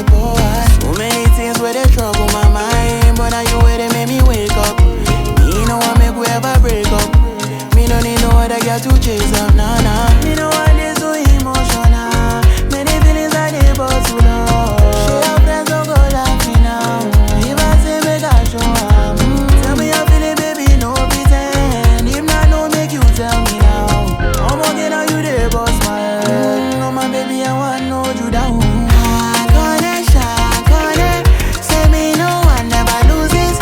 boy. So many things where they trouble my mind, but now you where they make me wake up. Me no one make we ever break up. Me no need no other girl to chase up, nah nah. Me no want this so emotional. Many feelings I dey but too long. Show your friends don't go like me now. If I say make I show up, tell me how feel it, baby, no pretend. If not, no make you tell me now. I'm walking on you there, boss my head. No my baby, I want no you down. Say me no one never loses.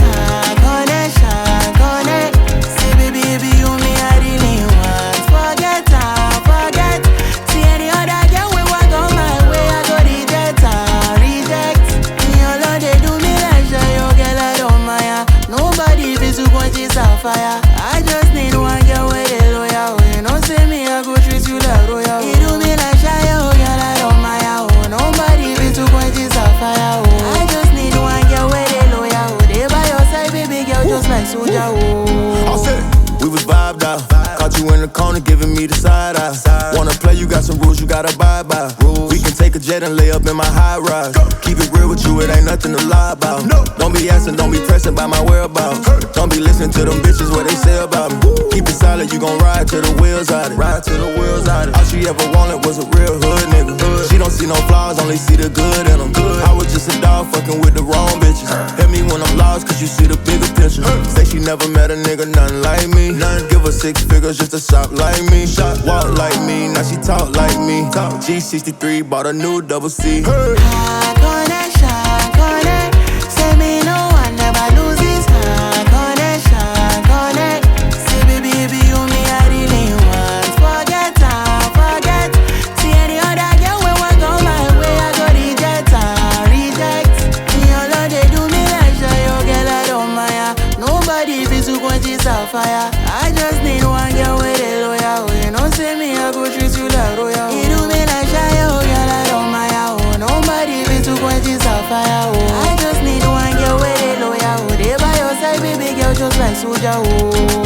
Say baby, baby, you me I really want. Forget. See any other girl we walk on my way, I go reject. Me alone they do me like shy, yo girl I don't mind. Nobody feels to quench this fire. I just need one girl with a loyal. You know say me I go treat you like royal. You do me like shy, yo girl I don't mind. Oh, nobody feels to quench this fire. Oh, I just need one girl with a loyal. They by your side, baby girl, just like soldier. Oh, All set. We was vibed out. Caught you in the corner giving me the side eye. Wanna play, you got some rules you gotta abide by. We can take a jet and lay up in my high rise. Keep it real with you, it ain't nothing to lie about. Don't be asking, don't be pressing by my whereabouts. Don't be listening to them bitches what they say about me. Keep it solid, you gon' ride till the wheels out it. All she ever wanted was a real hood nigga. She don't see no flaws, only see the good in them. I was just a dog fucking with the wrong bitches. Hit me when I'm lost, cause you see the bigger picture. Say she never met a nigga, nothing like me. None give her 6 figures just to shop like me. Walk like me, now she talk like me. G63 bought a new double C. Say me no one never loses. Say baby, baby, you me I really want. Forget. See any other girl we walk on my way, I go reject. Me alone they do me like shy, yo girl I don't mind. Nobody feels to quench this fire. I just need one girl with a loyal. You know say me I go treat you like royal. You do me like shy, yo girl I don't mind. Oh, nobody feels to quench this fire. Oh, I just need one girl with a loyal. They by your side, baby girl, just like soldier. Oh.